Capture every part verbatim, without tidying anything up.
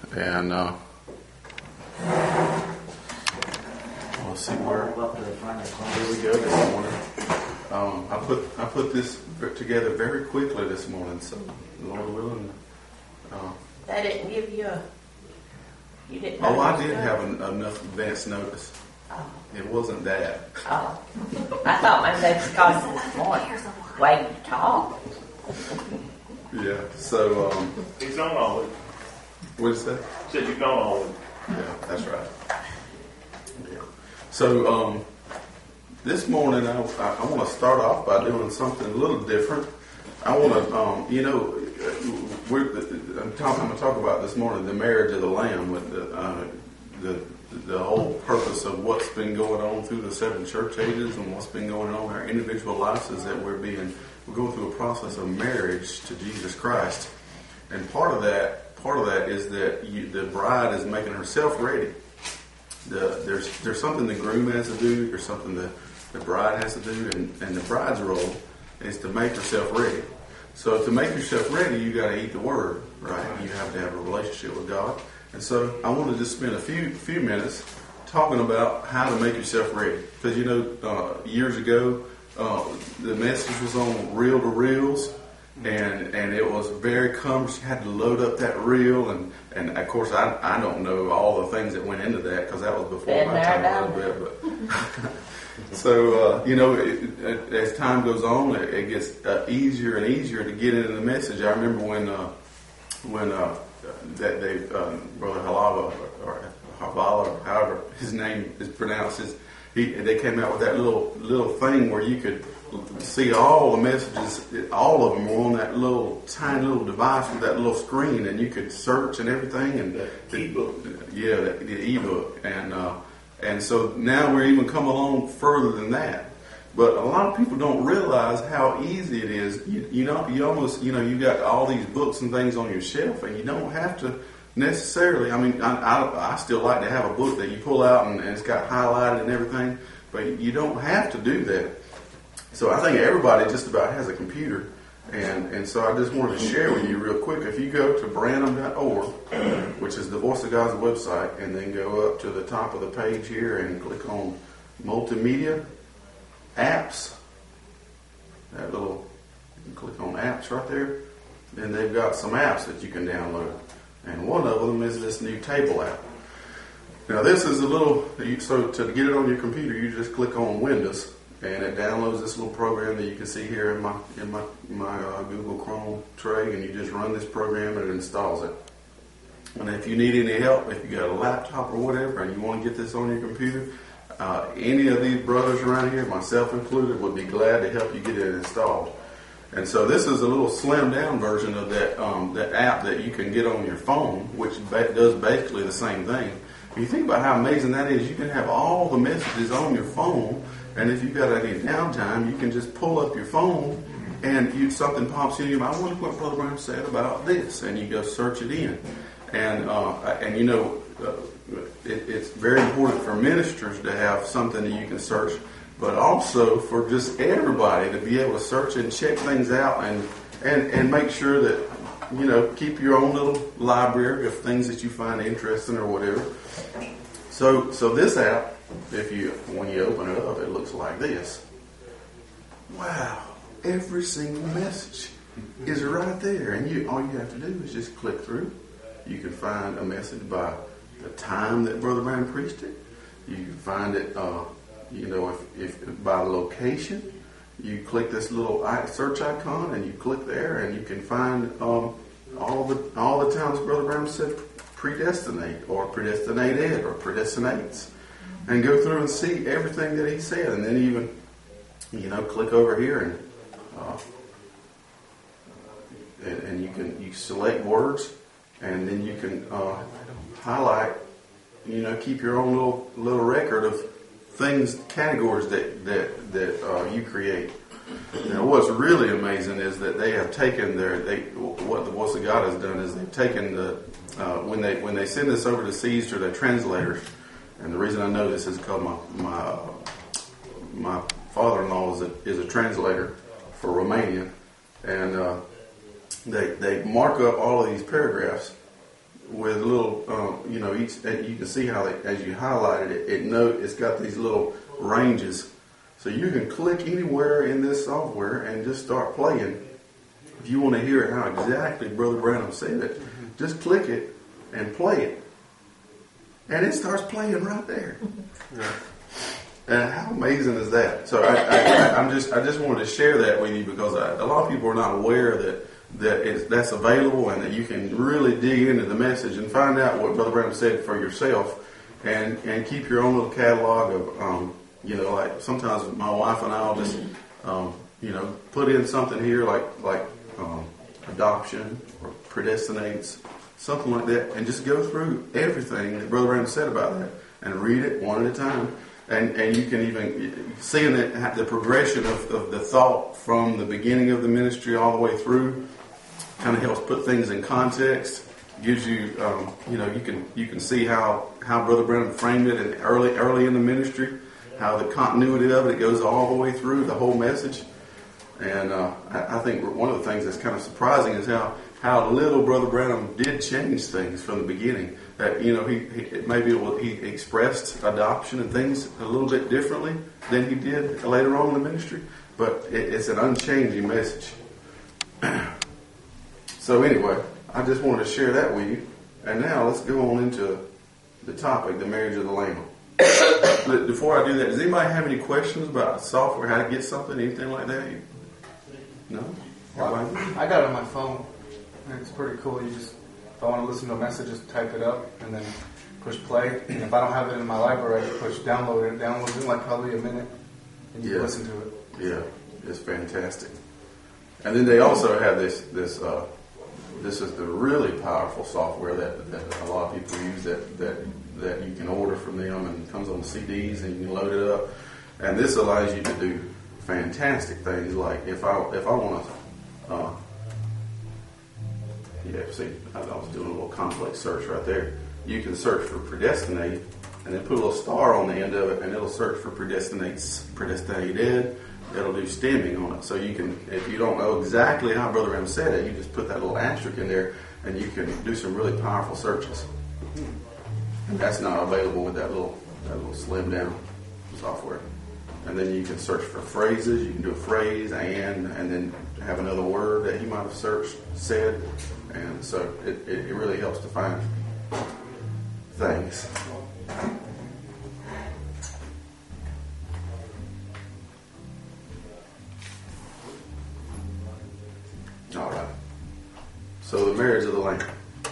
And uh, let's see where. Here we go this morning. Um, I put I put this together very quickly this morning, so Lord willing. Uh, they didn't give you a. You didn't. Oh, I did have an, enough advance notice. Oh. It wasn't that. Oh, I thought maybe they was causing this morning waiting to talk. Yeah. So. Um, He's on all week. What did you say? He said you've gone all week. Yeah, that's right. Yeah. So um, this morning I, I, I want to start off by doing something a little different. I want to, um, you know, we're I'm, talking, I'm going to talk about this morning the marriage of the Lamb, with the, uh, the the whole purpose of what's been going on through the seven church ages and what's been going on in our individual lives is that we're being we're going through a process of marriage to Jesus Christ, and part of that. Part of that is that you, the bride is making herself ready. The, there's there's something the groom has to do. There's something the, the bride has to do, and, and the bride's role is to make herself ready. So to make yourself ready, you got to eat the Word, right? You have to have a relationship with God. And so I want to just spend a few few minutes talking about how to make yourself ready. Because you know, uh, years ago, uh, the message was on reel to reels. And and it was very cumbersome. You had to load up that reel, and, and of course I I don't know all the things that went into that because that was before Been my time a little bit. But so uh, you know, it, it, as time goes on, it, it gets uh, easier and easier to get into the message. I remember when uh, when uh, that they uh, Brother Halava or Havala, or however his name is pronounced, is he they came out with that little little thing where you could see all the messages, all of them were on that little tiny little device with that little screen, and you could search and everything. And the ebook, yeah, the, the ebook, and uh, and so now we're even come along further than that. But a lot of people don't realize how easy it is. You, you know, you almost, you know, you got all these books and things on your shelf, and you don't have to necessarily. I mean, I, I, I still like to have a book that you pull out and, and it's got highlighted and everything, but you don't have to do that. So I think everybody just about has a computer, and, and so I just wanted to share with you real quick. If you go to branham dot org, which is the Voice of God's website, and then go up to the top of the page here and click on Multimedia, Apps, that little, you can click on Apps right there, then they've got some apps that you can download. And one of them is this new Table app. Now this is a little, so to get it on your computer, you just click on Windows, and it downloads this little program that you can see here in my in my my uh, Google Chrome tray, and you just run this program and it installs it. And if you need any help, if you got a laptop or whatever, and you want to get this on your computer, uh, any of these brothers around here, myself included, would be glad to help you get it installed. And so this is a little slimmed down version of that um, that app that you can get on your phone, which ba- does basically the same thing. If you think about how amazing that is, you can have all the messages on your phone. And if you've got any downtime, you can just pull up your phone and you, something pops in your mind. I wonder what Brother Branham said about this, and you go search it in. And uh, and you know, uh, it, it's very important for ministers to have something that you can search, but also for just everybody to be able to search and check things out and and, and make sure that, you know, keep your own little library of things that you find interesting or whatever. So so this app, if you when you open it up, it looks like this. Wow! Every single message is right there, and you all you have to do is just click through. You can find a message by the time that Brother Branham preached it. You can find it, uh, you know, if, if by location. You click this little search icon, and you click there, and you can find um, all the all the times Brother Branham said predestinate or predestinated or predestinates. And go through and see everything that he said, and then even, you know, click over here and uh, and, and you can you select words, and then you can uh, highlight, you know, keep your own little little record of things, categories that that that uh, you create. Now, what's really amazing is that they have taken their they what the Voice of God has done is they've taken the uh, when they when they send this over to Seeds or their translators. And the reason I know this is because my my my father-in-law is a is a translator for Romanian, and uh, they they mark up all of these paragraphs with little, um, you know, each you can see how they, as you highlighted it, it note it's got these little ranges, so you can click anywhere in this software and just start playing. If you want to hear how exactly Brother Branham said it, just click it and play it, and it starts playing right there. Yeah. And how amazing is that? So I, I, I'm just I just wanted to share that with you because I, a lot of people are not aware that that it's, that's available and that you can really dig into the message and find out what Brother Branham said for yourself, and and keep your own little catalog of um, you know, like sometimes my wife and I will just um, you know, put in something here like like um, adoption or predestinates, something like that, and just go through everything that Brother Branham said about that and read it one at a time. And and you can even, seeing that the progression of, of the thought from the beginning of the ministry all the way through kind of helps put things in context. Gives you, um, you know, you can you can see how, how Brother Branham framed it in early early in the ministry, how the continuity of it, it goes all the way through the whole message. And uh, I, I think one of the things that's kind of surprising is how, how little Brother Branham did change things from the beginning. That, you know, he, he maybe it was, he expressed adoption and things a little bit differently than he did later on in the ministry, but it, it's an unchanging message. So anyway, I just wanted to share that with you. And now let's go on into the topic, the marriage of the Lamb. But before I do that, does anybody have any questions about software, how to get something, anything like that? No? Well, I got it on my phone, and it's pretty cool. You just, if I want to listen to a message, just type it up and then push play. And if I don't have it in my library, I can push download it. It downloads in like probably a minute, and you Yeah. can listen to it. Yeah, it's fantastic. And then they also have this this uh, this is the really powerful software that, that a lot of people use that, that that you can order from them, and it comes on C Ds and you can load it up. And this allows you to do fantastic things like if I if I want to. Uh, Yeah, see, I was doing a little complex search right there. You can search for predestinate, and then put a little star on the end of it, and it'll search for predestinates, predestinated. It'll do stemming on it. So you can, if you don't know exactly how Brother Ram said it, you just put that little asterisk in there, and you can do some really powerful searches. And that's not available with that little that little slim down software. And then you can search for phrases. You can do a phrase and and then have another word that he might have searched said. And so it, it, it really helps to find things. All right. So the marriage of the Lamb.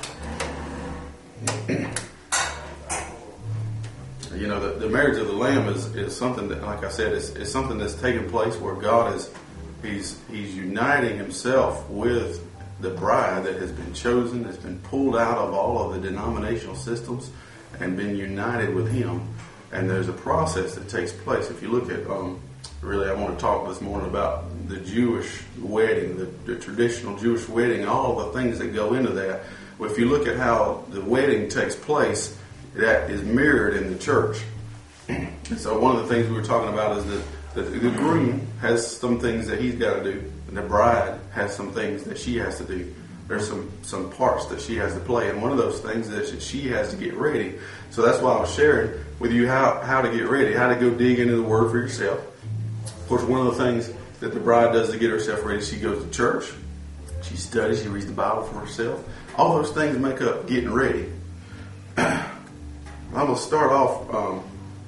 You know, the, the marriage of the Lamb is, is something that, like I said, is, is something that's taking place where God is he's he's uniting himself with the bride that has been chosen, that's been pulled out of all of the denominational systems and been united with him. And there's a process that takes place. If you look at, um, really, I want to talk this morning about the Jewish wedding, the, the traditional Jewish wedding, all the things that go into that. Well, if you look at how the wedding takes place, that is mirrored in the church. And so one of the things we were talking about is that, that the groom has some things that he's got to do, and the bride has some things that she has to do. There's some, some parts that she has to play, and one of those things is that she has to get ready. So that's why I was sharing with you how, how to get ready, how to go dig into the Word for yourself. Of course, one of the things that the bride does to get herself ready, she goes to church, she studies, she reads the Bible for herself. All those things make up getting ready. I'm going to start off, um,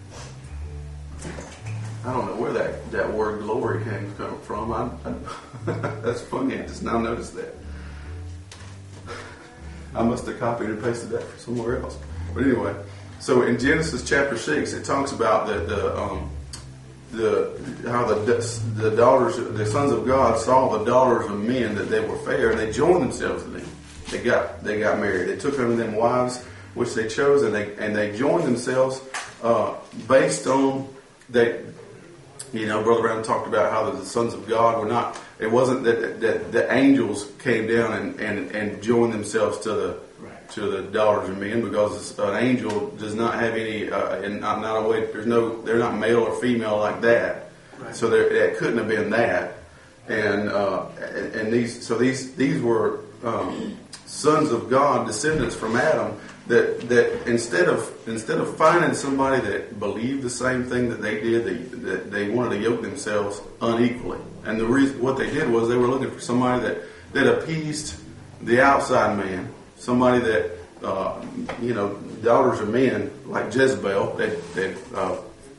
I don't know where that, that word glory came from. I, I, that's funny, I just now noticed that. I must have copied and pasted that from somewhere else. But anyway, so in Genesis chapter six, it talks about the, the, um, the how the the daughters, the sons of God saw the daughters of men that they were fair, and they joined themselves to them. They got they got married. They took unto them wives which they chose, and they and they joined themselves uh, based on they. You know, Brother Brown talked about how the sons of God were not. It wasn't that, that the angels came down and, and, and joined themselves to the right. to the daughters of men, because an angel does not have any, uh, and not, not a way. There's no, they're not male or female like that. Right. So there, that couldn't have been that. And uh, and these, so these these were um, sons of God, descendants from Adam, that that instead of instead of finding somebody that believed the same thing that they did, they that they wanted to yoke themselves unequally. And the reason what they did was they were looking for somebody that that appeased the outside man, somebody that uh, you know, daughters of men like Jezebel that that uh,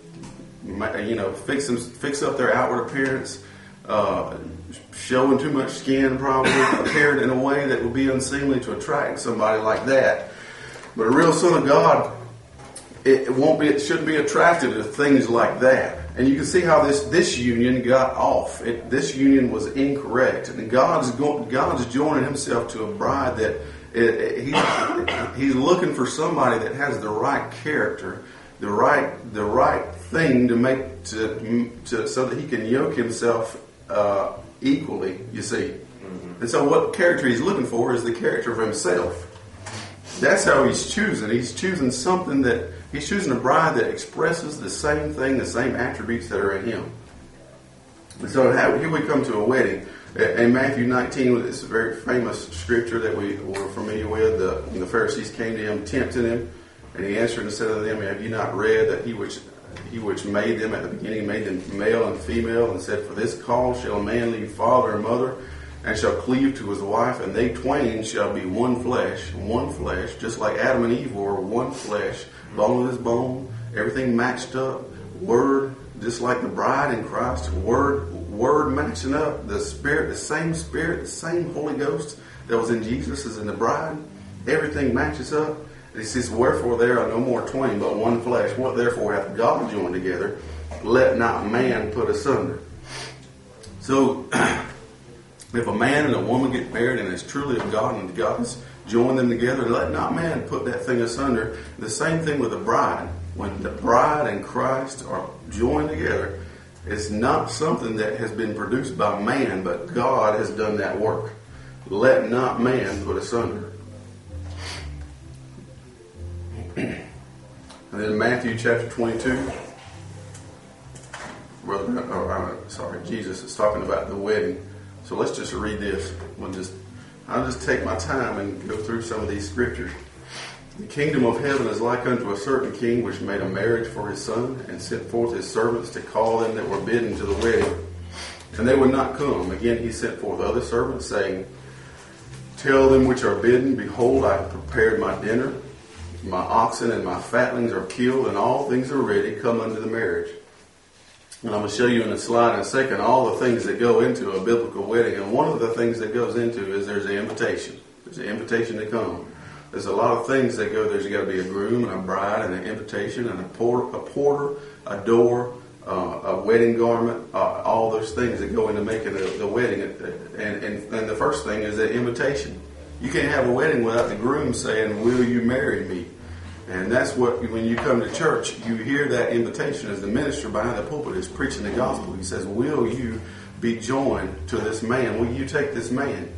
you know fix them, fix up their outward appearance. Uh, showing too much skin, probably appeared in a way that would be unseemly to attract somebody like that. But a real son of God, it, it won't be, it shouldn't be attracted to things like that. And you can see how this this union got off. It, this union was incorrect, and God's go, God's joining Himself to a bride that it, it, he's, he's looking for somebody that has the right character, the right the right thing to make to, to so that He can yoke Himself Uh, equally, you see. Mm-hmm. And so what character he's looking for is the character of himself. That's how he's choosing. He's choosing something that, he's choosing a bride that expresses the same thing, the same attributes that are in him. And so how, here we come to a wedding. In Matthew nineteen, it's a very famous scripture that we were familiar with. The, when the Pharisees came to him, tempting him, and he answered and said to them, have you not read that he which He which made them at the beginning made them male and female, and said, for this cause shall a man leave father and mother, and shall cleave to his wife, and they twain shall be one flesh, one flesh, just like Adam and Eve were one flesh, bone with his bone, everything matched up, word, just like the bride in Christ, word, word matching up, the Spirit, the same Spirit, the same Holy Ghost that was in Jesus is in the bride, everything matches up. He says, wherefore there are no more twain, but one flesh. What therefore hath God joined together, let not man put asunder. So, if a man and a woman get married and it's truly of God and God has joined them together, let not man put that thing asunder. The same thing with the bride. When the bride and Christ are joined together, it's not something that has been produced by man, but God has done that work. Let not man put asunder. And then Matthew chapter twenty-two, brother, or, uh, sorry, Jesus is talking about the wedding. So let's just read this. We'll just, I'll just take my time and go through some of these scriptures. The kingdom of heaven is like unto a certain king which made a marriage for his son, and sent forth his servants to call them that were bidden to the wedding. And they would not come. Again he sent forth other servants, saying, tell them which are bidden, behold, I have prepared my dinner. My oxen and my fatlings are killed, and all things are ready. Come unto the marriage. And I'm going to show you in a slide in a second all the things that go into a biblical wedding. And one of the things that goes into is there's an invitation. There's an invitation to come. There's a lot of things that go. There's got to be a groom and a bride and an invitation and a porter, a, porter, a door, uh, a wedding garment, uh, all those things that go into making the, the wedding. And, and, and the first thing is the invitation. You can't have a wedding without the groom saying, will you marry me? And that's what, when you come to church, you hear that invitation as the minister behind the pulpit is preaching the gospel. He says, will you be joined to this man? Will you take this man?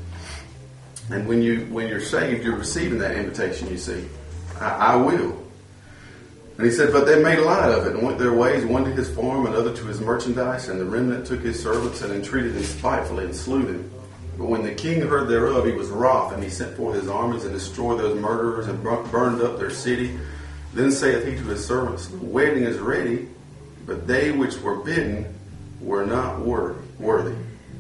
And when, you, when you're saved, you're receiving that invitation, you see. I, I will. And he said, but they made light of it and went their ways, one to his farm, another to his merchandise, and the remnant took his servants and entreated him spitefully and slew them. But when the king heard thereof, he was wroth, and he sent forth his armies and destroyed those murderers and burned up their city. Then saith he to his servants, the wedding is ready, but they which were bidden were not worthy.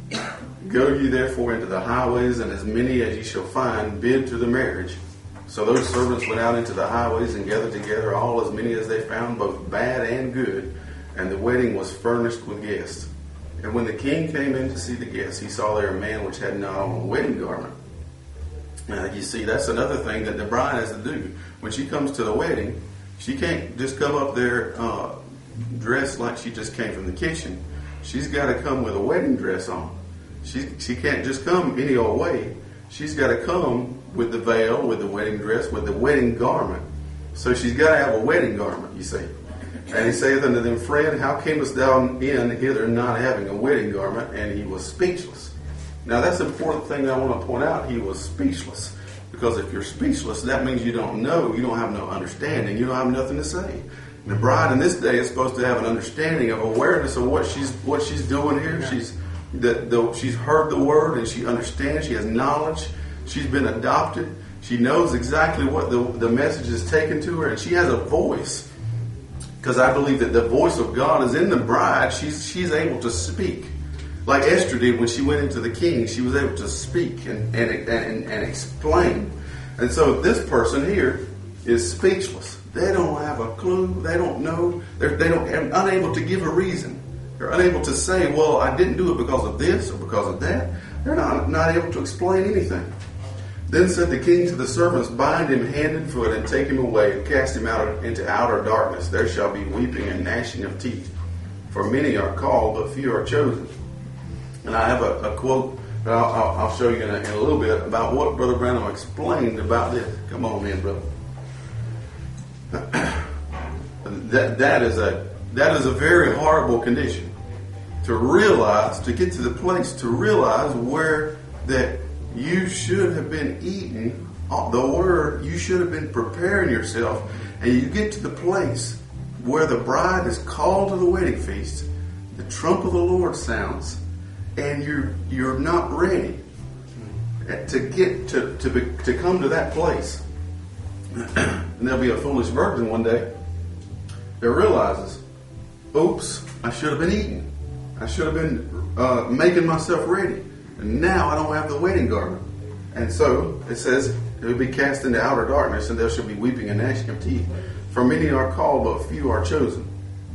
Go ye therefore into the highways, and as many as ye shall find, bid to the marriage. So those servants went out into the highways and gathered together all as many as they found, both bad and good, and the wedding was furnished with guests. And when the king came in to see the guests, he saw there a man which had not on a wedding garment. Now, you see, that's another thing that the bride has to do. When she comes to the wedding, she can't just come up there uh, dressed like she just came from the kitchen. She's got to come with a wedding dress on. She, she can't just come any old way. She's got to come with the veil, with the wedding dress, with the wedding garment. So she's got to have a wedding garment, you see. And he saith unto them, friend, how camest thou in hither not having a wedding garment? And he was speechless. Now that's the important thing that I want to point out. He was speechless. Because if you're speechless, that means you don't know, you don't have no understanding, you don't have nothing to say. And the bride in this day is supposed to have an understanding of awareness of what she's what she's doing here. She's the, the she's heard the word and she understands, she has knowledge. She's been adopted. She knows exactly what the, the message is taken to her, and she has a voice. Because I believe that the voice of God is in the bride. She's she's able to speak. Like Esther did when she went into the king. She was able to speak and, and, and, and explain. And so this person here is speechless. They don't have a clue. They don't know. They're, they don't, they're unable to give a reason. They're unable to say, well, I didn't do it because of this or because of that. They're not, not able to explain anything. Then said the king to the servants, bind him hand and foot and take him away and cast him out into outer darkness. There shall be weeping and gnashing of teeth. For many are called, but few are chosen. And I have a, a quote that I'll, I'll, I'll show you in a, in a little bit about what Brother Branham explained about this. Come on in, brother. that that is a that is a very horrible condition. To realize, to get to the place to realize where that you should have been eating the word, you should have been preparing yourself, and you get to the place where the bride is called to the wedding feast, the trump of the Lord sounds, and you're you're not ready to get to to, be, to come to that place. And there'll be a foolish virgin one day that realizes, oops, I should have been eating. I should have been uh, making myself ready. And now I don't have the wedding garment. And so it says it will be cast into outer darkness, and there shall be weeping and gnashing of teeth. For many are called, but few are chosen.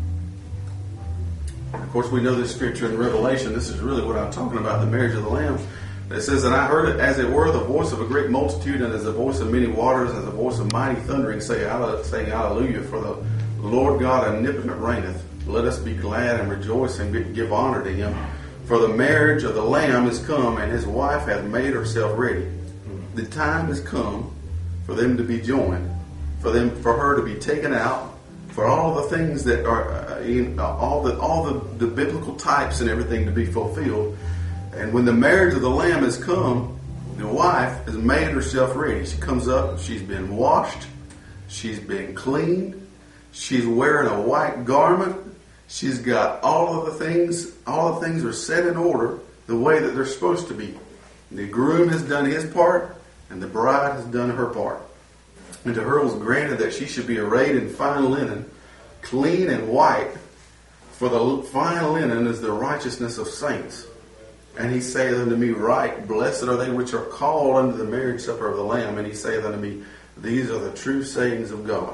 Of course, we know this scripture in Revelation. This is really what I'm talking about, the marriage of the Lamb. It says, and I heard it as it were the voice of a great multitude, and as the voice of many waters, as the voice of mighty thundering, saying hallelujah, for the Lord God omnipotent reigneth. Let us be glad and rejoice and give honor to him. For the marriage of the Lamb is come, and his wife hath made herself ready. The time has come for them to be joined, for them, for her to be taken out, for all the things that are, uh, in, uh, all the all the, the biblical types and everything to be fulfilled. And when the marriage of the Lamb has come, the wife has made herself ready. She comes up, she's been washed, she's been cleaned, she's wearing a white garment, she's got all of the things, all the things are set in order the way that they're supposed to be. The groom has done his part, and the bride has done her part. And to her was granted that she should be arrayed in fine linen, clean and white, for the fine linen is the righteousness of saints. And he saith unto me, right, blessed are they which are called unto the marriage supper of the Lamb. And he saith unto me, these are the true sayings of God.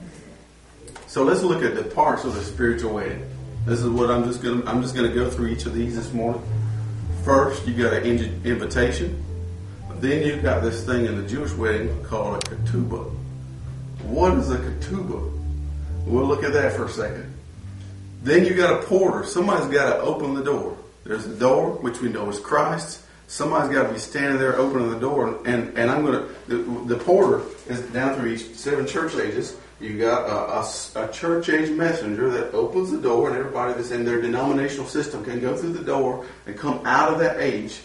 So let's look at the parts of the spiritual wedding. This is what I'm just going to, I'm just going to go through each of these this morning. First, you got an invitation. Then you've got this thing in the Jewish wedding called a ketubah. What is a ketubah? We'll look at that for a second. Then you got a porter. Somebody's got to open the door. There's a door, which we know is Christ. Somebody's got to be standing there opening the door. And, and I'm going to, the, the porter is down through each seven church ages. You got a, a, a church age messenger that opens the door, and everybody that's in their denominational system can go through the door and come out of that age.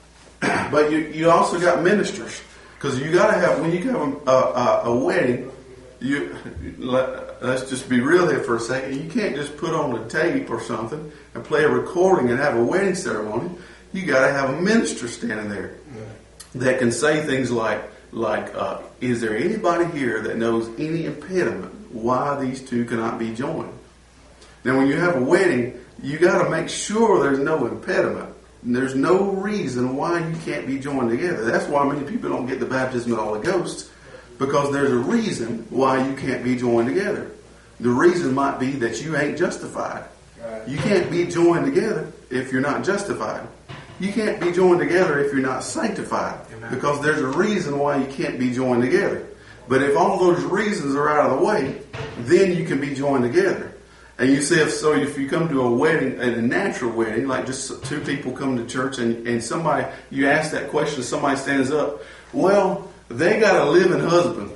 But you, you also got ministers, because you got to have, when you have a, a, a wedding, you let, let's just be real here for a second. You can't just put on a tape or something and play a recording and have a wedding ceremony. You got to have a minister standing there that can say things like, like, uh, is there anybody here that knows any impediment why these two cannot be joined? Now, when you have a wedding, you got to make sure there's no impediment. There's no reason why you can't be joined together. That's why many people don't get the baptism of the Holy Ghost, because there's a reason why you can't be joined together. The reason might be that you ain't justified. You can't be joined together if you're not justified. You can't be joined together if you're not sanctified, because there's a reason why you can't be joined together. But if all those reasons are out of the way, then you can be joined together. And you see, if so, if you come to a wedding, a natural wedding, like just two people come to church, and, and somebody, you ask that question, somebody stands up, well, they got a living husband.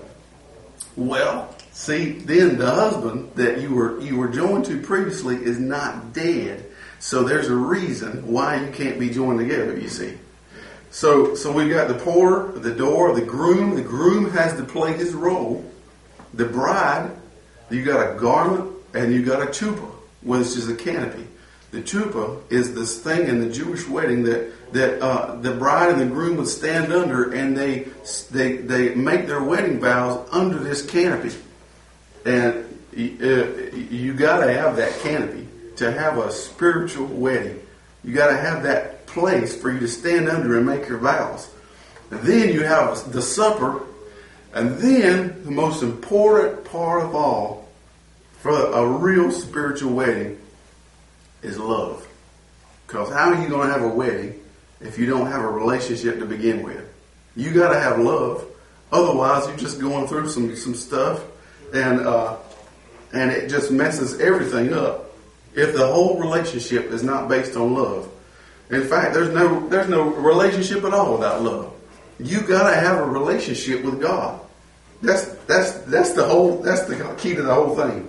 Well, see, then the husband that you were you were joined to previously is not dead. So there's a reason why you can't be joined together, you see. So so we've got the porter, the door, the groom. The groom has to play his role. The bride, you got a garment and you got a chuppah, which is a canopy. The chuppah is this thing in the Jewish wedding that that uh, the bride and the groom would stand under, and they they they make their wedding vows under this canopy. And uh, you got to have that canopy to have a spiritual wedding. You got to have that place for you to stand under and make your vows. And then you have the supper, and then the most important part of all for a real spiritual wedding is love. Because how are you going to have a wedding if you don't have a relationship to begin with? You got to have love. Otherwise, you're just going through some, some stuff, and uh, and it just messes everything up if the whole relationship is not based on love. In fact, there's no there's no relationship at all without love. You got to have a relationship with God. That's that's that's the whole that's the key to the whole thing.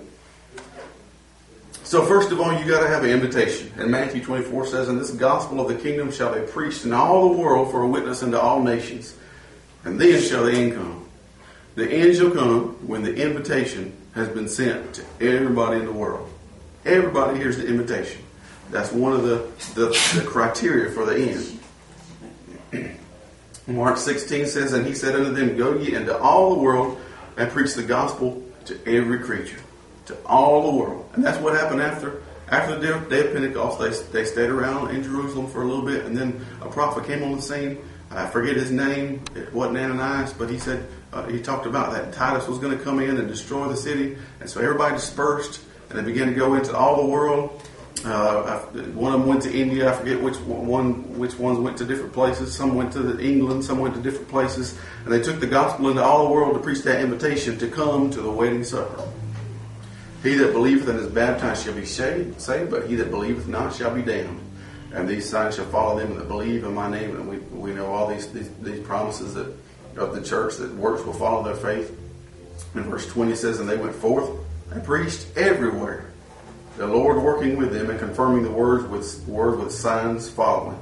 So first of all, you got to have an invitation. And Matthew twenty-four says, "And this gospel of the kingdom shall be preached in all the world for a witness unto all nations. And then shall the end come." The end shall come when the invitation has been sent to everybody in the world. Everybody hears the invitation. That's one of the, the, the criteria for the end. Mark sixteen says, "And he said unto them, Go ye into all the world and preach the gospel to every creature." To all the world. And that's what happened after after the day of Pentecost. They, they stayed around in Jerusalem for a little bit, and then a prophet came on the scene. I forget his name. It wasn't Ananias, but he said, uh, he talked about that Titus was going to come in and destroy the city. And so everybody dispersed, and they began to go into all the world. Uh, one of them went to India. I forget which one, which ones went to different places. Some went to England. Some went to different places. And they took the gospel into all the world to preach that invitation to come to the wedding supper. He that believeth and is baptized shall be saved, but he that believeth not shall be damned. And these signs shall follow them that believe in my name. And we we know all these these, these promises that of the church, that works will follow their faith. And verse twenty says, "And they went forth and preached everywhere, the Lord working with them and confirming the words with words with signs following."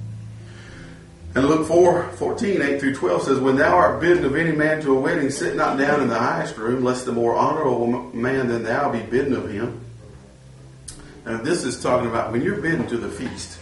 And Luke four fourteen, eight through twelve says, "When thou art bidden of any man to a wedding, sit not down in the highest room, lest the more honorable man than thou be bidden of him." Now this is talking about when you're bidden to the feast.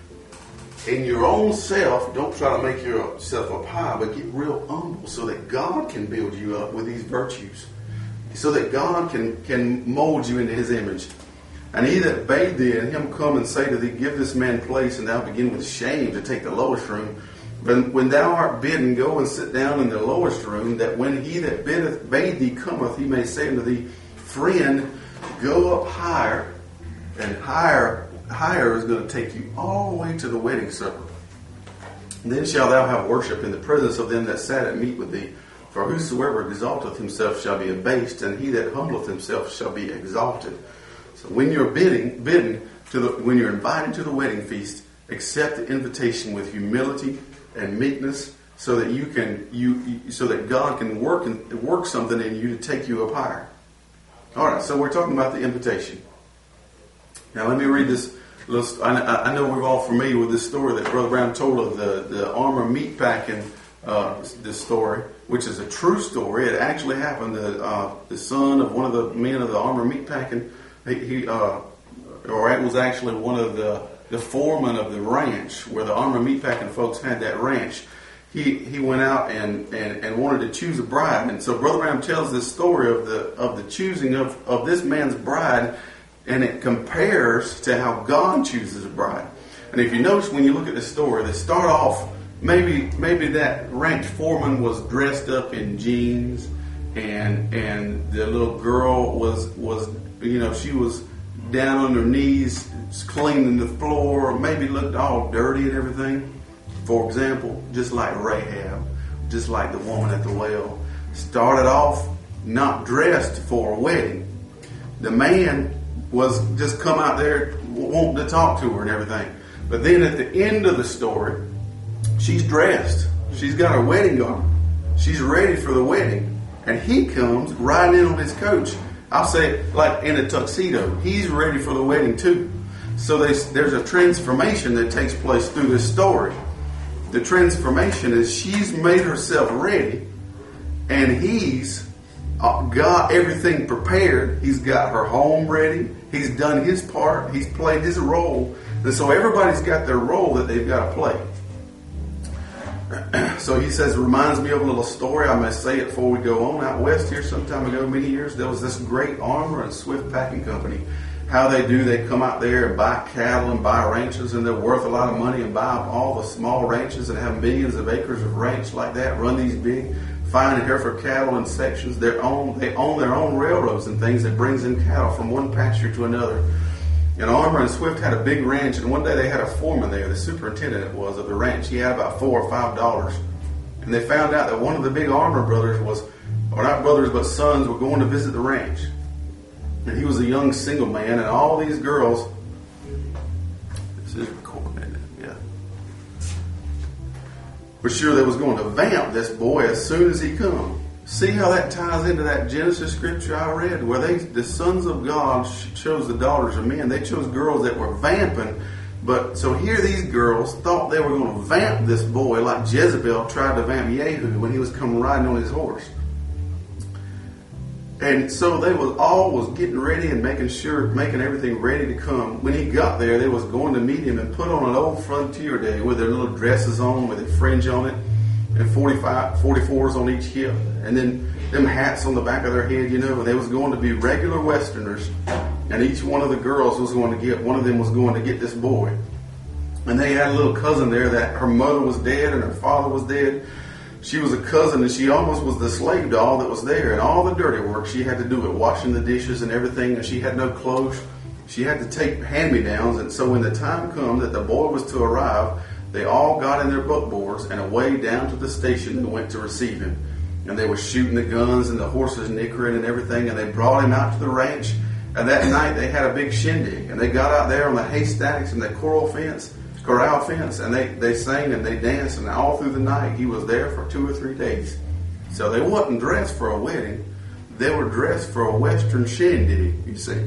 In your own self, don't try to make yourself up high, but get real humble so that God can build you up with these virtues. So that God can, can mold you into his image. "And he that bade thee, and him come and say to thee, Give this man place, and thou begin with shame to take the lowest room. But when thou art bidden, go and sit down in the lowest room, that when he that biddeth, bade thee cometh, he may say unto thee, Friend, go up higher." And higher, higher is going to take you all the way to the wedding supper. "Then shalt thou have worship in the presence of them that sat at meat with thee. For whosoever exalteth himself shall be abased, and he that humbleth himself shall be exalted." So when you're bidding, bidden to the, when you're invited to the wedding feast, accept the invitation with humility and meekness, so that you can you so that God can work and work something in you to take you up higher. All right, so we're talking about the invitation. Now let me read this. Little, I, I know we're all familiar with this story that Brother Brown told of the the Armour Meatpacking. Uh, this story, which is a true story. It actually happened. The uh, the son of one of the men of the Armour Meatpacking. He, he uh, or it was actually one of the, the foremen of the ranch where the Armour Meatpacking folks had that ranch. He he went out and, and, and wanted to choose a bride, and so Brother Ram tells this story of the of the choosing of, of this man's bride, and it compares to how God chooses a bride. And if you notice when you look at the story, they start off maybe maybe that ranch foreman was dressed up in jeans, and and the little girl was was. You know, she was down on her knees cleaning the floor, maybe looked all dirty and everything. For example, just like Rahab, just like the woman at the well, started off not dressed for a wedding. The man was just come out there wanting to talk to her and everything. But then at the end of the story, she's dressed. She's got her wedding garment. She's ready for the wedding. And he comes riding in on his coach. I'll say like in a tuxedo. He's ready for the wedding too. So there's, there's a transformation that takes place through this story. The transformation is she's made herself ready, and he's uh, got everything prepared. He's got her home ready. He's done his part. He's played his role. And so everybody's got their role that they've got to play. So he says, it reminds me of a little story. I must say it before we go on. Out west here some time ago, many years, there was this great Armour and Swift packing company. How they do, they come out there and buy cattle and buy ranches, and they're worth a lot of money, and buy up all the small ranches and have millions of acres of ranch like that, run these big fine Hereford cattle in sections. Their own, they own their own railroads and things that brings in cattle from one pasture to another. And Armour and Swift had a big ranch, and one day they had a foreman there, the superintendent it was of the ranch. He had about four or five dollars. And they found out that one of the big Armour brothers was, or not brothers, but sons, were going to visit the ranch. And he was a young single man, and all these girls, this is recorded, yeah, were sure they was going to vamp this boy as soon as he come. See how that ties into that Genesis scripture I read, where they, the sons of God chose the daughters of men. They chose girls that were vamping. But so here these girls thought they were going to vamp this boy like Jezebel tried to vamp Jehu when he was coming riding on his horse. And so they was all was getting ready and making sure, making everything ready to come. When he got there, they was going to meet him and put on an old frontier day with their little dresses on, with a fringe on it, and forty-five, forty-fours on each hip, and then them hats on the back of their head, you know. And they was going to be regular Westerners, and each one of the girls was going to get, one of them was going to get this boy. And they had a little cousin there that her mother was dead and her father was dead. She was a cousin, and she almost was the slave doll that was there, and all the dirty work she had to do with washing the dishes and everything, and she had no clothes. She had to take hand-me-downs, and so when the time come that the boy was to arrive, they all got in their buckboards and away down to the station and went to receive him. And they were shooting the guns and the horses nickering and everything, and they brought him out to the ranch. And that night they had a big shindig, and they got out there on the haystacks and the corral fence, corral fence, and they, they sang and they danced, and all through the night he was there for two or three days. So they wasn't dressed for a wedding. They were dressed for a Western shindig, you see.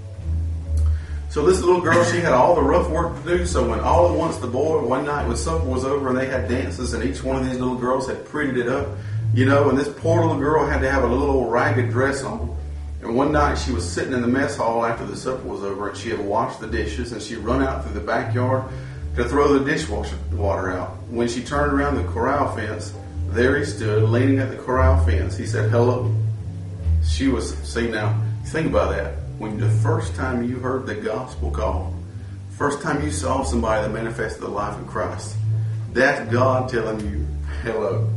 So this little girl, she had all the rough work to do. So when all at once the boy, one night when supper was over and they had dances, and each one of these little girls had prettied it up, you know, and this poor little girl had to have a little old ragged dress on. And one night she was sitting in the mess hall after the supper was over, and she had washed the dishes, and she run out through the backyard to throw the dishwasher water out. When she turned around the corral fence, there he stood leaning at the corral fence. He said, "Hello." She was, see now, think about that. When the first time you heard the gospel call, first time you saw somebody that manifested the life of Christ, that's God telling you, hello.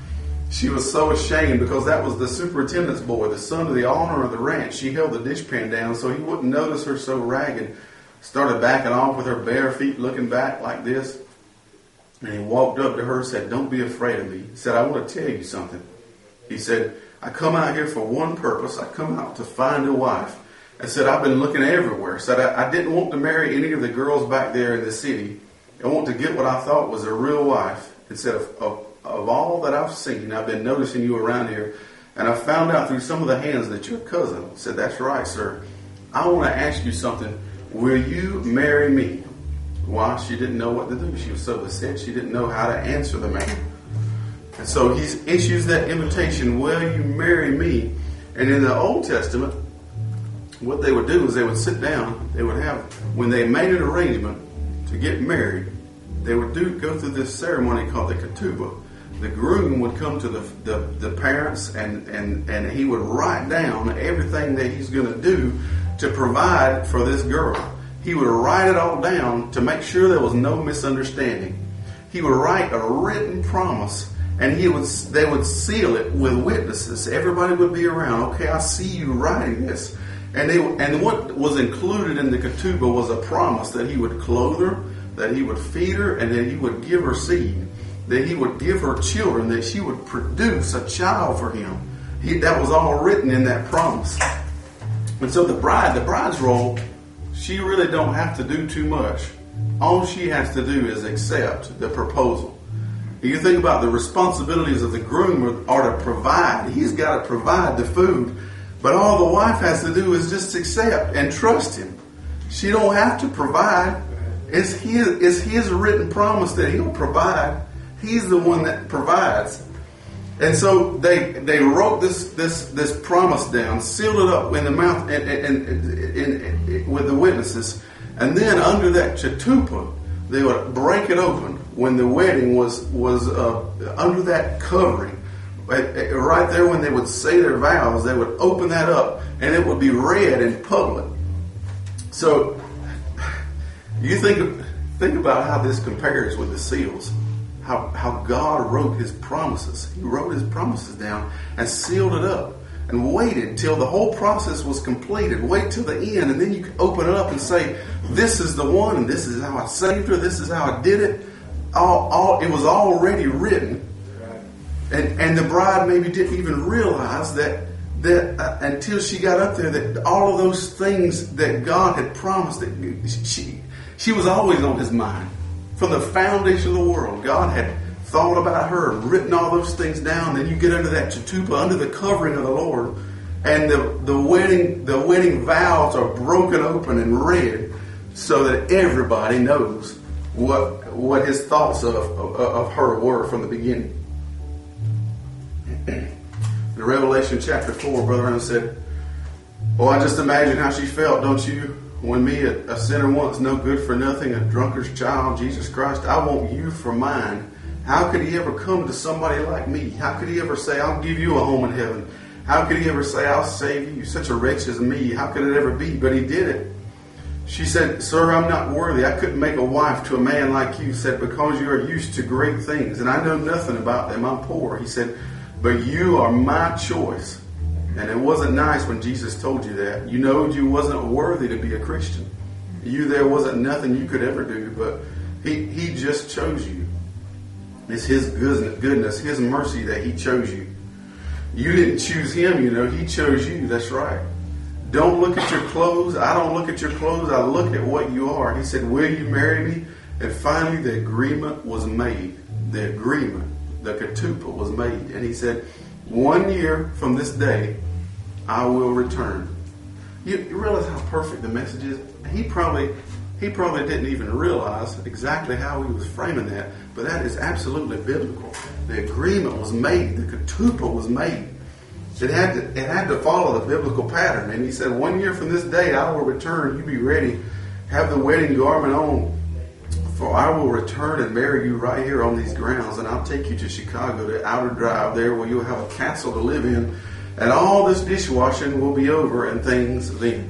She was so ashamed because that was the superintendent's boy, the son of the owner of the ranch. She held the dishpan down so he wouldn't notice her so ragged. Started backing off with her bare feet looking back like this. And he walked up to her and said, "Don't be afraid of me." He said, "I want to tell you something." He said, "I come out here for one purpose. I come out to find a wife." I said, "I've been looking everywhere." I said, I, I didn't want to marry any of the girls back there in the city. I want to get what I thought was a real wife. He said, of, of, of all that I've seen, I've been noticing you around here, and I found out through some of the hands that you're a cousin. I said, "That's right, sir. I want to ask you something. Will you marry me?" Why? She didn't know what to do. She was so upset she didn't know how to answer the man. And so he issues that invitation, "Will you marry me?" And in the Old Testament, what they would do is they would sit down, they would have, when they made an arrangement to get married, they would do go through this ceremony called the ketubah. The groom would come to the the, the parents and, and, and he would write down everything that he's going to do to provide for this girl. He would write it all down to make sure there was no misunderstanding. He would write a written promise, and he would they would seal it with witnesses. Everybody would be around. "Okay, I see you writing this." And they and what was included in the ketubah was a promise that he would clothe her, that he would feed her, and that he would give her seed, that he would give her children, that she would produce a child for him. He, that was all written in that promise. And so the bride, the bride's role, she really don't have to do too much. All she has to do is accept the proposal. You think about the responsibilities of the groom are to provide. He's got to provide the food. But all the wife has to do is just accept and trust him. She don't have to provide. It's his, it's his written promise that he'll provide. He's the one that provides. And so they they wrote this this this promise down, sealed it up in the mouth and, and, and, and, and with the witnesses, and then under that ketubah, they would break it open when the wedding was was uh, under that covering. Right there, when they would say their vows, they would open that up, and it would be read in public. So you think think about how this compares with the seals. How, how God wrote His promises. He wrote His promises down and sealed it up and waited till the whole process was completed. Wait till the end, and then you can open it up and say, this is the one, and this is how I saved her, this is how I did it. All, all it was already written. And, and the bride maybe didn't even realize that, that uh, until she got up there, that all of those things that God had promised, that she, she was always on His mind. From the foundation of the world, God had thought about her and written all those things down. Then you get under that ketubah, under the covering of the Lord, and the, the wedding the wedding vows are broken open and read, so that everybody knows what what His thoughts of of, of her were from the beginning. In Revelation chapter four, Brother Brown said, "Oh, I just imagine how she felt, don't you? When me, a, a sinner once no good for nothing, a drunkard's child, Jesus Christ, I want you for mine. How could He ever come to somebody like me? How could He ever say, I'll give you a home in heaven? How could He ever say, I'll save you? You're such a wretch as me. How could it ever be? But He did it." She said, "Sir, I'm not worthy. I couldn't make a wife to a man like you." Said, "Because you are used to great things, and I know nothing about them. I'm poor." He said, "But you are my choice." And it wasn't nice when Jesus told you that. You know you wasn't worthy to be a Christian. You there wasn't nothing you could ever do, but He, he just chose you. It's His goodness, His mercy that He chose you. You didn't choose Him, you know. He chose you. That's right. Don't look at your clothes. I don't look at your clothes. I look at what you are. He said, "Will you marry me?" And finally the agreement was made. The agreement, the ketubah was made. And He said, "One year from this day, I will return." You, you realize how perfect the message is? He probably he probably didn't even realize exactly how he was framing that, but that is absolutely biblical. The agreement was made. The ketubah was made. It had to it had to follow the biblical pattern. And He said, "One year from this day, I will return. You be ready. Have the wedding garment on. For I will return and marry you right here on these grounds, and I'll take you to Chicago, to Outer Drive, there where you'll have a castle to live in. And all this dishwashing will be over and things then."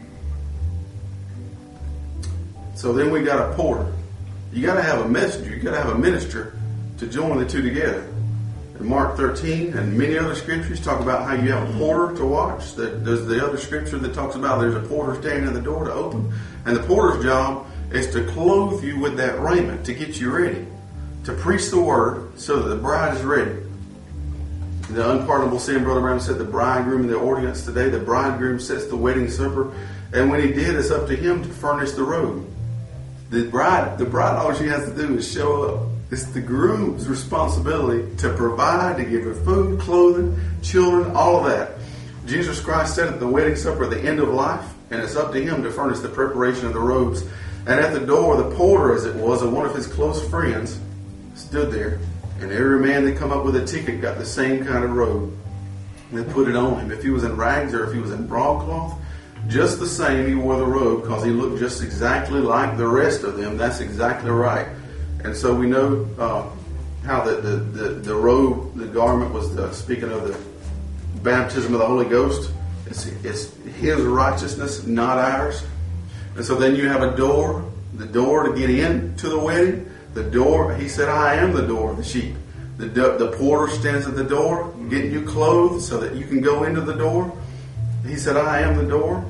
So then we got a porter. You got to have a messenger. You got to have a minister to join the two together. In Mark thirteen and many other scriptures talk about how you have a porter to watch. There's the other scripture that talks about there's a porter standing at the door to open. And the porter's job is to clothe you with that raiment, to get you ready, to preach the word so that the bride is ready. The unpardonable sin, Brother Brown said, the bridegroom in the audience today, the bridegroom sets the wedding supper, and when he did, it's up to him to furnish the robe. The bride, the bride, all she has to do is show up. It's the groom's responsibility to provide, to give her food, clothing, children, all of that. Jesus Christ said at the wedding supper at the end of life, and it's up to him to furnish the preparation of the robes. And at the door, the porter, as it was, and one of his close friends stood there. And every man that come up with a ticket got the same kind of robe. They put it on him. If he was in rags or if he was in broadcloth, just the same, he wore the robe because he looked just exactly like the rest of them. That's exactly right. And so we know uh, how the, the, the, the robe, the garment was, the, speaking of the baptism of the Holy Ghost, it's, it's His righteousness, not ours. And so then you have a door, the door to get in to the wedding. The door, He said, "I am the door of the sheep." The, the porter stands at the door, getting you clothed so that you can go into the door. He said, "I am the door."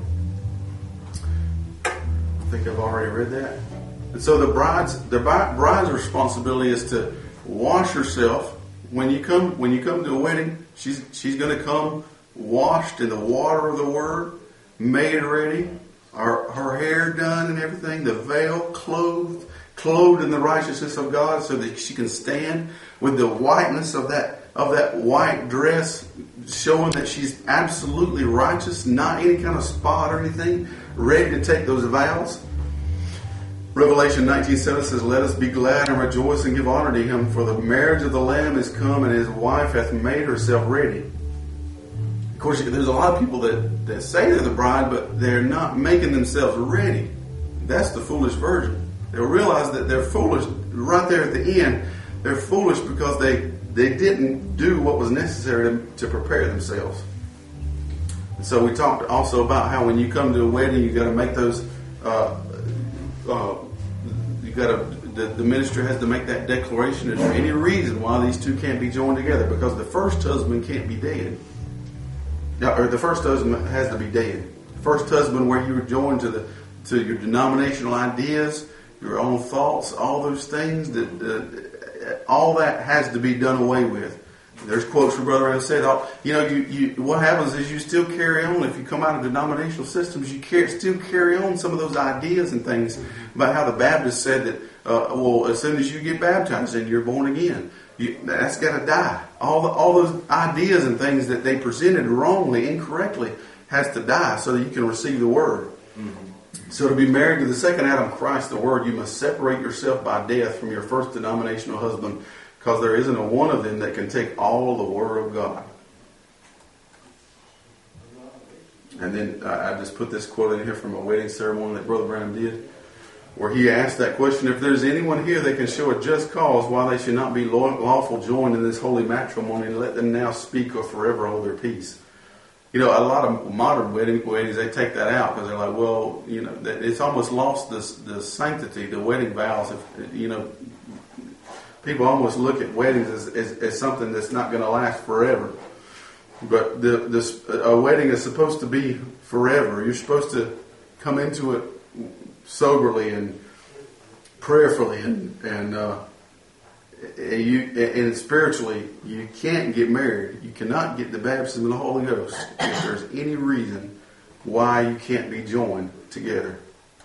I think I've already read that. And so the bride's the bride's responsibility is to wash herself. When you come when you come to a wedding, she's she's going to come washed in the water of the Word, made ready, her, her hair done and everything, the veil, clothed. Clothed in the righteousness of God, so that she can stand with the whiteness of that of that white dress, showing that she's absolutely righteous, not any kind of spot or anything, ready to take those vows. Revelation nineteen seven says, "Let us be glad and rejoice and give honor to him, for the marriage of the Lamb is come, and his wife hath made herself ready." Of course, there's a lot of people that, that say they're the bride, but they're not making themselves ready. That's the foolish virgin. They'll realize that they're foolish right there at the end. They're foolish because they, they didn't do what was necessary to, to prepare themselves. And so we talked also about how when you come to a wedding, you got to make those. Uh, uh, you got to. The, the minister has to make that declaration. Is there any reason why these two can't be joined together? Because the first husband can't be dead. Or the first husband has to be dead. First husband, where you were joined to the to your denominational ideas, your own thoughts, all those things that uh, all that has to be done away with. There's quotes from Brother Adam said, oh, you know, you, you what happens is you still carry on. If you come out of denominational systems, you carry, still carry on some of those ideas and things about how the Baptists said that, uh, well, as soon as you get baptized and you're born again, you, that's got to die. All the, all those ideas and things that they presented wrongly, incorrectly, has to die so that you can receive the Word. Mm-hmm. So to be married to the second Adam, Christ, the Word, you must separate yourself by death from your first denominational husband, because there isn't a one of them that can take all of the Word of God. And then I just put this quote in here from a wedding ceremony that Brother Branham did, where he asked that question, if there's anyone here that can show a just cause why they should not be lawful joined in this holy matrimony, let them now speak or forever hold their peace. You know, a lot of modern wedding weddings, they take that out because they're like, well, you know, it's almost lost this, the sanctity, the wedding vows. If, you know, people almost look at weddings as, as, as something that's not going to last forever. But the, this, a wedding is supposed to be forever. You're supposed to come into it soberly and prayerfully and and uh, you and spiritually. You can't get married. You cannot get the baptism of the Holy Ghost if there's any reason why you can't be joined together.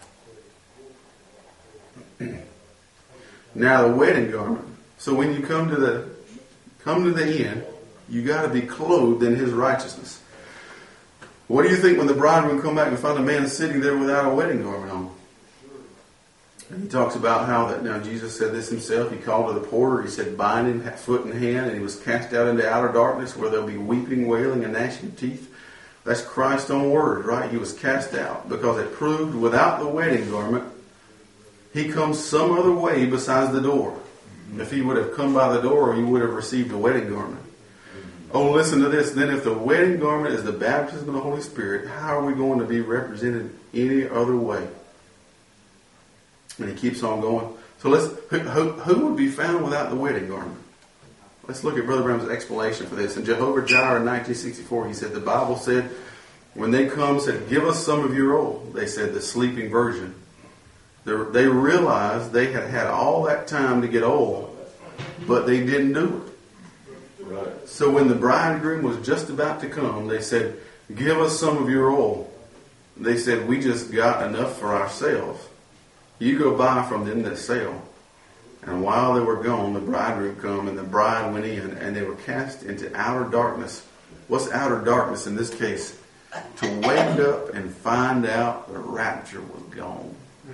Now the wedding garment. So when you come to the come to the end, you got to be clothed in His righteousness. What do you think when the bridegroom come back and find a man sitting there without a wedding garment on? And he talks about how that now Jesus said this himself. He called to the porter. He said, bind him foot and hand, and he was cast out into outer darkness where there'll be weeping, wailing, and gnashing of teeth. That's Christ's own word, right? He was cast out because it proved without the wedding garment, he comes some other way besides the door. Mm-hmm. If he would have come by the door, he would have received a wedding garment. Mm-hmm. Oh, listen to this. Then if the wedding garment is the baptism of the Holy Spirit, how are we going to be represented any other way? And he keeps on going. So let's who, who, who would be found without the wedding garment? Let's look at Brother Branham's explanation for this. In Jehovah Jireh in nineteen sixty-four, he said, the Bible said, when they come, said, give us some of your oil. They said, the sleeping virgin. They're, they realized they had had all that time to get oil, but they didn't do it. Right. So when the bridegroom was just about to come, they said, give us some of your oil. They said, we just got enough for ourselves. You go buy from them that sell. And while they were gone, the bridegroom come and the bride went in, and they were cast into outer darkness. What's outer darkness in this case? To wake up and find out the rapture was gone.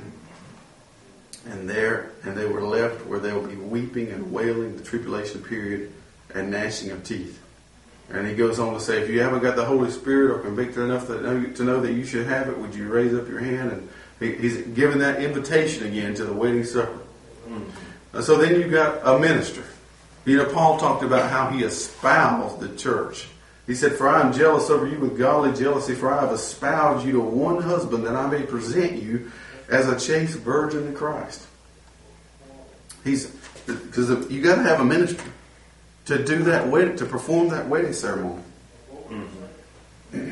And there, and they were left where they will be weeping and wailing, the tribulation period, and gnashing of teeth. And he goes on to say, if you haven't got the Holy Spirit or convicted enough to know, to know that you should have it, would you raise up your hand? And he, he's giving that invitation again to the wedding supper. Mm-hmm. So then you've got a minister. You know, Paul talked about how he espoused the church. He said, for I am jealous over you with godly jealousy, for I have espoused you to one husband, that I may present you as a chaste virgin in Christ. He's because you got to have a ministry to do that wedding, to perform that wedding ceremony. Mm-hmm.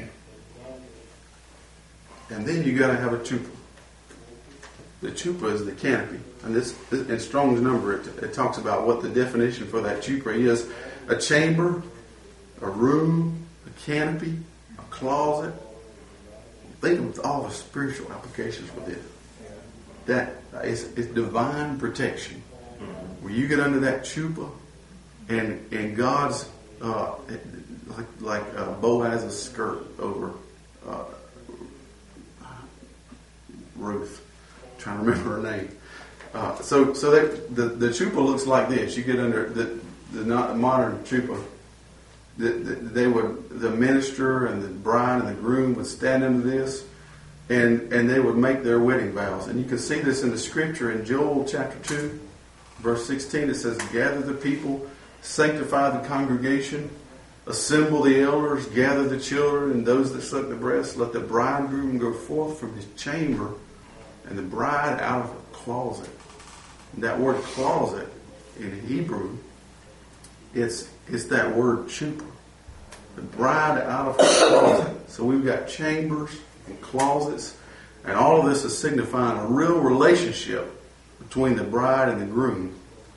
And then you got to have a chuppah. The chuppah is the canopy, and this in Strong's number it, it talks about what the definition for that chuppah is: a chamber, a room, a canopy, a closet. Think of all the spiritual applications with it. That is, is divine protection. Where you get under that chuppah, and and God's uh, like like uh, Boaz's skirt over uh, Ruth, trying to remember her name. Uh, so so that the the chuppah looks like this. You get under the the not modern chuppah. The, the, they would the minister and the bride and the groom would stand under this, and and they would make their wedding vows. And you can see this in the scripture in Joel chapter two, verse sixteen. It says, "Gather the people, sanctify the congregation, assemble the elders, gather the children and those that suck the breast. Let the bridegroom go forth from his chamber, and the bride out of her closet." And that word "closet" in Hebrew, it's it's that word chuppah. The bride out of her closet. So we've got chambers and closets, and all of this is signifying a real relationship between the bride and the groom.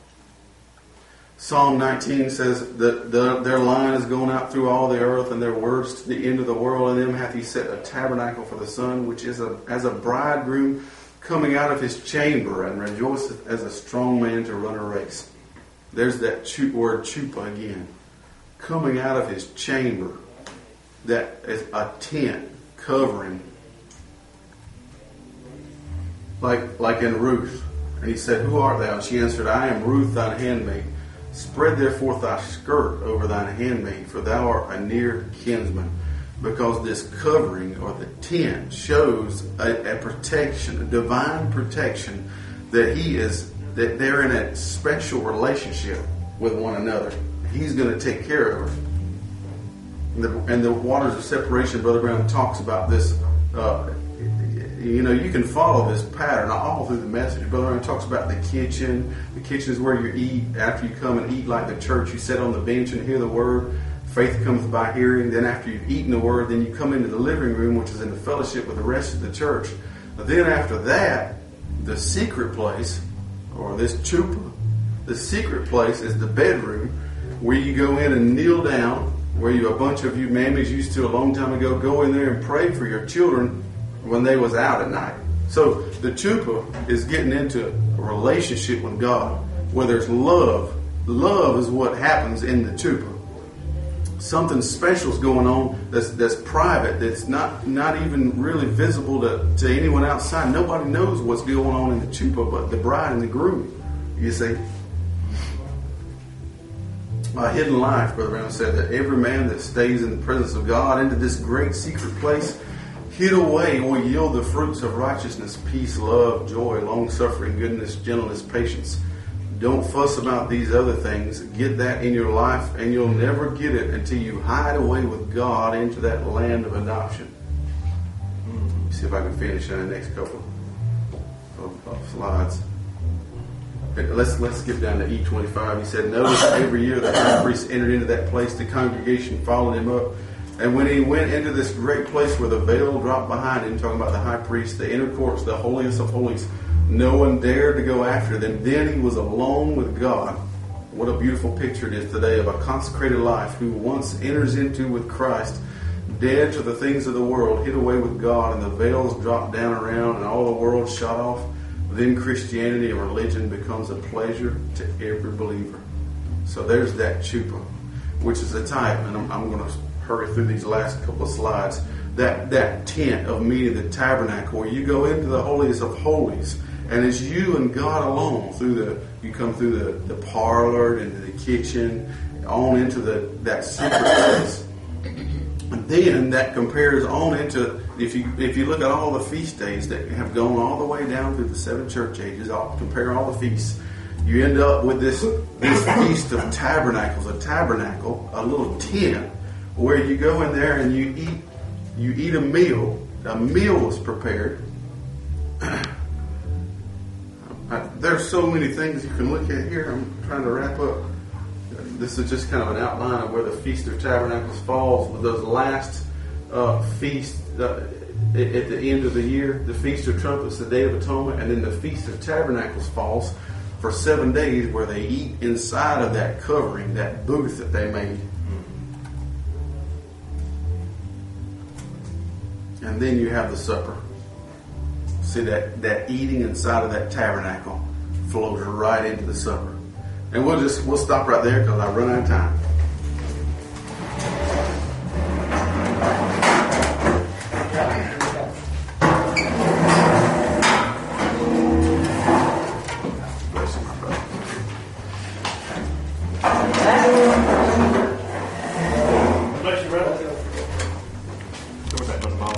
Psalm nineteen says that the, their line is going out through all the earth, and their words to the end of the world. In them hath he set a tabernacle for the sun, which is a, as a bridegroom coming out of his chamber, and rejoiceth as a strong man to run a race. There's that chu- word chuppah again. Coming out of his chamber. That is a tent covering. Like, like in Ruth. And he said, "Who art thou?" And she answered, "I am Ruth, thine handmaid. Spread therefore thy skirt over thine handmaid, for thou art a near kinsman." Because this covering or the tent shows a, a protection, a divine protection, that he is, that they're in a special relationship with one another. He's going to take care of her. And the, and the waters of separation, Brother Brown talks about this. Uh, you know, you can follow this pattern all through the message. Brother Brown talks about the kitchen. The kitchen is where you eat. After you come and eat like the church, you sit on the bench and hear the word. Faith comes by hearing. Then after you've eaten the word, then you come into the living room, which is in the fellowship with the rest of the church. But then after that, the secret place, or this chuppah, the secret place is the bedroom, where you go in and kneel down, where you a bunch of you mammies used to a long time ago go in there and pray for your children when they was out at night. So the chuppah is getting into a relationship with God, where there's love. Love is what happens in the chuppah. Something special is going on that's that's private, that's not not even really visible to, to anyone outside. Nobody knows what's going on in the chuppah but the bride and the groom. You see? A hidden life, Brother Brown said, that every man that stays in the presence of God into this great secret place, hid away, will yield the fruits of righteousness, peace, love, joy, long-suffering, goodness, gentleness, patience. Don't fuss about these other things. Get that in your life, and you'll never get it until you hide away with God into that land of adoption. Let me see if I can finish in the next couple of, of slides. Let's let's skip down to E twenty-five. He said, "Notice every year the high priest entered into that place, the congregation followed him up. And when he went into this great place where the veil dropped behind him," talking about the high priest, "the inner courts, the holiest of holies, no one dared to go after them. Then he was alone with God." What a beautiful picture it is today of a consecrated life who once enters into with Christ, dead to the things of the world, hid away with God, and the veils dropped down around and all the world shut off. Then Christianity and religion becomes a pleasure to every believer. So there's that chuppah, which is a type, and I'm, I'm going to hurry through these last couple of slides. That that tent of meeting, the tabernacle, where you go into the holiest of holies, and it's you and God alone. Through the you come through the, the parlor, into the kitchen, on into the that secret place. And then that compares on into, if you if you look at all the feast days that have gone all the way down through the seven church ages, I'll compare all the feasts, you end up with this this feast of tabernacles, a tabernacle, a little tent, where you go in there and you eat you eat a meal. A meal is prepared. There's so many things you can look at here. I'm trying to wrap up. This is just kind of an outline of where the Feast of Tabernacles falls with those last uh, feasts uh, at the end of the year. The Feast of Trumpets, the Day of Atonement, and then the Feast of Tabernacles falls for seven days where they eat inside of that covering, that booth that they made. And then you have the supper. See, that, that eating inside of that tabernacle flows right into the supper. And we'll just we'll stop right there because I run out of time.